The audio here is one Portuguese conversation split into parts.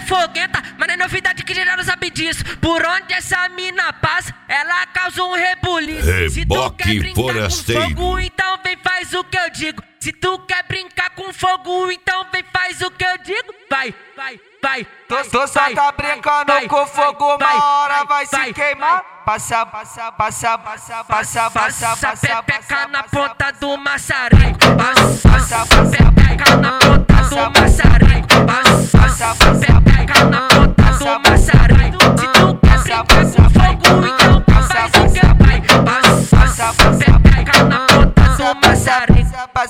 foguenta, mas não é novidade que geral não sabe disso. Por onde essa mina passa, ela causa um rebuliço. Se tu quer brincar com fogo, então vem faz o que eu digo. Se tu quer brincar com fogo, então vem faz o que eu digo. Vai, vai, vai. Tu só tá brincando com fogo, uma hora vai se queimar. Passa, passa, passa, passa, passa, passa, passa, pepeca na ponta do maçarico. Passa, pepeca na ponta do maçarico. Passa, pepeca na ponta do maçarico. Se tu quer brincar com fogo, então faz o que eu digo. Passa, pepeca na ponta do maçarico.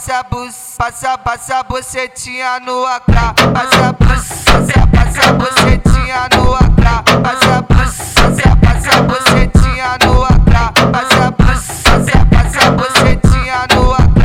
Passa bucetinha no AK. Passa bucetinha no AK. Passa bucetinha no AK. Passa bucetinha no AK.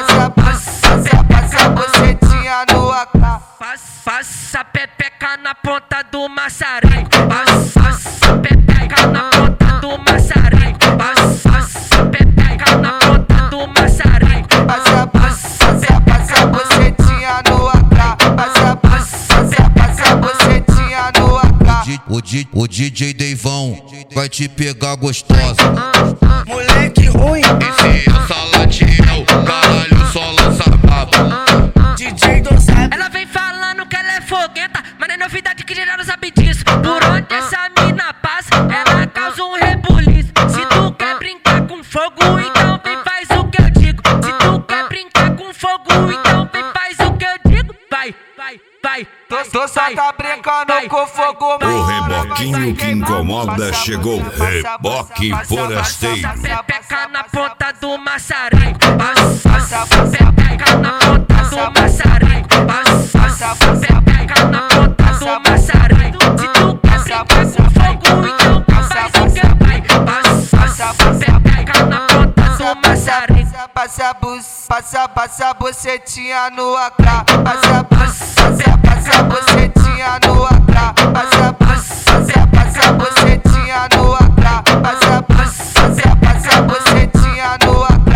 Passa bucetinha no AK. Passa pepeca na ponta do maçarico. Passa pepeca na ponta do maçarico. Passa pepeca na ponta do maçarico. Passa bucetinha no AK. Passa bucetinha no AK. O DJ Deivão vai te pegar gostosa. Moleque ruim, esse é o Salatiel, caralho, só lança brabo. DJ não sabe. Ela vem falando que ela é foguenta, mas não é novidade que geral não sabe disso. Por onde essa mina passa, ela causa um rebuliço. Se tu quer brincar com fogo, então vem faz o que eu digo. Se tu quer brincar com fogo, então vem faz o que eu digo. Vai, vai, vai. Tu só tá brincando com fogo, O reboquinho que incomoda chegou. Reboque forasteiro. Pepeca na ponta do maçarico. Passa pepeca na ponta do maçarico. Passa pepeca na ponta do maçarico. Se tu quer brincar com fogo, então faz o que eu digo. Passa pepeca na ponta do maçarico. Passa bucetinha no AK. Passa bucetinha no AK. Passa bucetinha no AK. Passa bucetinha no AK.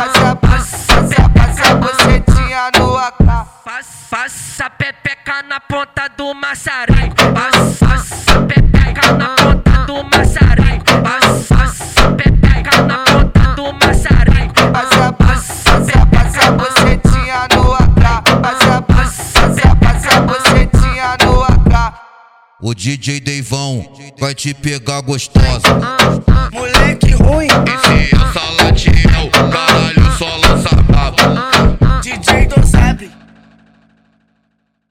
Passa bucetinha no AK. Passa pepeca na ponta do maçarico. Passa pepeca na ponta do maçarico. Passa pepeca na ponta do maçarico. Passa bucetinha no AK. Passa bucetinha no AK. O DJ Deivão vai te pegar gostosa. Moleque ruim, esse é o Salatiel, caralho, só